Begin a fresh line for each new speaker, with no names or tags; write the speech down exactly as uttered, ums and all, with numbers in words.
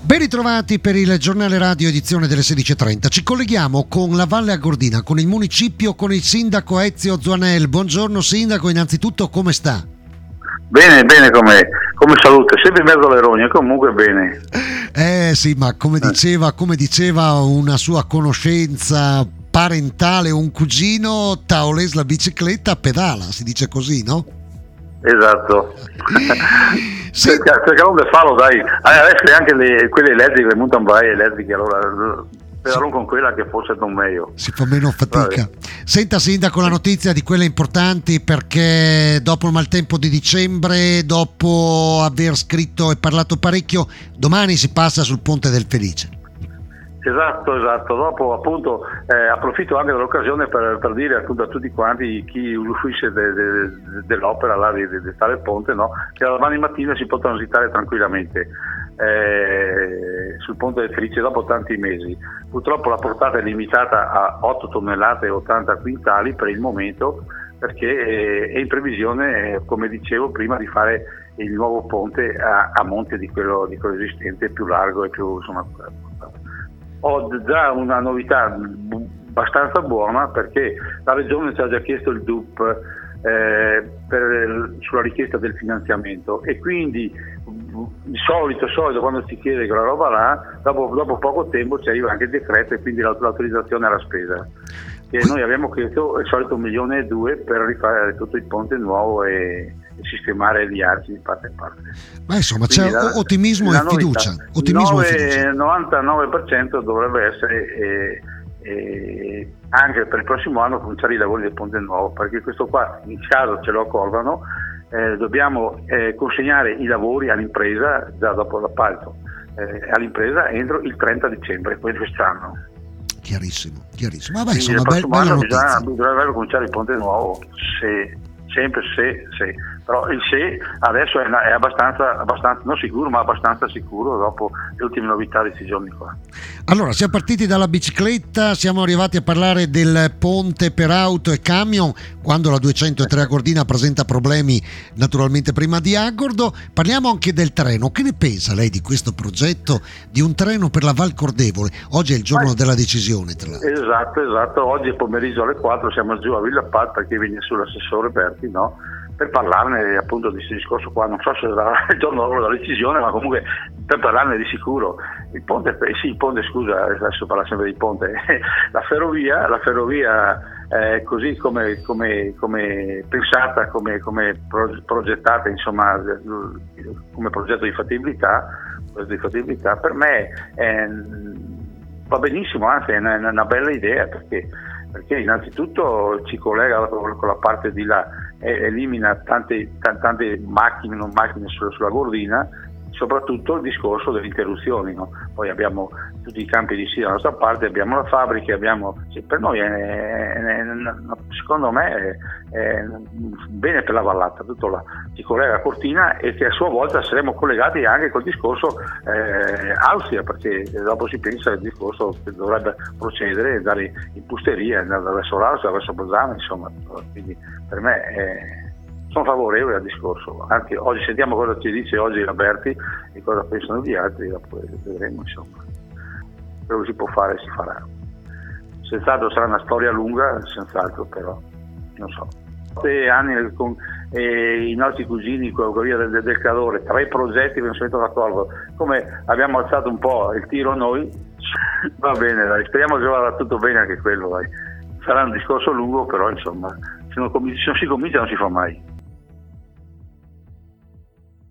Ben ritrovati per il giornale radio edizione delle sedici e trenta. Ci colleghiamo con la Valle Agordina, con il municipio, con il sindaco Ezio Zuanel. Buongiorno sindaco, innanzitutto come sta?
Bene, bene come, come salute, sempre in mezzo alle rogne, comunque bene.
Eh sì, ma come diceva, come diceva una sua conoscenza parentale, un cugino, Taoles la bicicletta pedala, si dice così, no?
Esatto.
Sì.
Cerchiamo di farlo, dai. Adesso anche le, quelle elettriche, le mountain bike elettriche, allora pedalò con quella che forse non meglio.
Si fa meno fatica.
Vabbè.
Senta sindaco, la notizia di quelle importanti, perché dopo il maltempo di dicembre, dopo aver scritto e parlato parecchio, domani si passa sul Ponte del Felice.
Esatto, esatto. Dopo appunto eh, approfitto anche dell'occasione per, per dire appunto a tutti quanti chi usufruisce de, de, de, dell'opera là di, di tale ponte, no? Che domani mattina si può transitare tranquillamente eh, sul Ponte del Felice dopo tanti mesi. Purtroppo la portata è limitata a otto tonnellate e ottanta quintali per il momento, perché eh, è in previsione, eh, come dicevo prima, di fare il nuovo ponte a, a monte di quello, di quello esistente, più largo e più insomma. Ho già una novità abbastanza buona, perché la Regione ci ha già chiesto il D U P eh, per, sulla richiesta del finanziamento, e quindi di solito, solito quando si chiede quella roba là, dopo, dopo poco tempo ci arriva anche il decreto e quindi l'autorizzazione alla spesa. E noi abbiamo chiesto il solito un milione e due per rifare tutto il ponte nuovo e sistemare gli archi di parte in parte.
Ma insomma
quindi
c'è
la,
ottimismo
la
e fiducia. Ottimismo
nove,
e fiducia.
novantanove per cento dovrebbe essere eh, eh, anche per il prossimo anno cominciare i lavori del ponte nuovo, perché questo qua, in caso ce lo accorgano, eh, dobbiamo eh, consegnare i lavori all'impresa già dopo l'appalto, eh, all'impresa entro il trenta dicembre, poi quest'anno.
Chiarissimo, chiarissimo. Vabbè,
Quindi
insomma,
il
be-
prossimo
bella
anno
notizia.
bisogna, dovrebbe cominciare il ponte nuovo, se, sempre se, se. Però il se adesso è, è abbastanza, abbastanza, non sicuro, ma abbastanza sicuro dopo le ultime novità di questi giorni qua.
Allora, siamo partiti dalla bicicletta, siamo arrivati a parlare del ponte per auto e camion, quando la duecentotre Agordina presenta problemi naturalmente prima di Agordo. Parliamo anche del treno. Che ne pensa lei di questo progetto di un treno per la Val Cordevole? Oggi è il giorno ma... della decisione, tra l'altro.
Esatto, esatto. Oggi pomeriggio alle quattro siamo giù a Villa Pal, perché viene sull'assessore Berti, no? Per parlarne appunto di questo discorso qua. Non so se sarà il giorno della decisione, ma comunque per parlarne di sicuro. Il ponte, eh, sì, il ponte, scusa, adesso parla sempre di ponte, la ferrovia, la ferrovia eh, così come, come, come pensata, come, come progettata, insomma, come progetto di fattibilità, di fattibilità per me è, va benissimo, anzi è una, una bella idea, perché, perché innanzitutto ci collega con la parte di là, elimina tante, tante macchine, non macchine sulla, sulla Gordina, soprattutto il discorso delle interruzioni, no? Poi abbiamo tutti i campi di sci dalla nostra parte, abbiamo la fabbrica, abbiamo, sì, per noi è, è, è, secondo me è, è bene per la vallata, tutto là si collega a Cortina, e che a sua volta saremo collegati anche col discorso eh, Austria, perché dopo si pensa al discorso che dovrebbe procedere e andare in Pusteria, andare verso l'Austria, verso Bolzano, insomma, quindi per me è, sono favorevole al discorso. Anche oggi sentiamo cosa ci dice oggi Roberti e cosa pensano gli altri, dopo vedremo, insomma. Quello che si può fare si farà. Senz'altro sarà una storia lunga, senz'altro, però non so. Sei anni con eh, i nostri cugini con la via del, del calore, tre progetti che non sono d'accordo. Come abbiamo alzato un po' il tiro noi, va bene, dai, speriamo che vada tutto bene anche quello, dai. Sarà un discorso lungo, però insomma, se non, se non si comincia non si fa mai.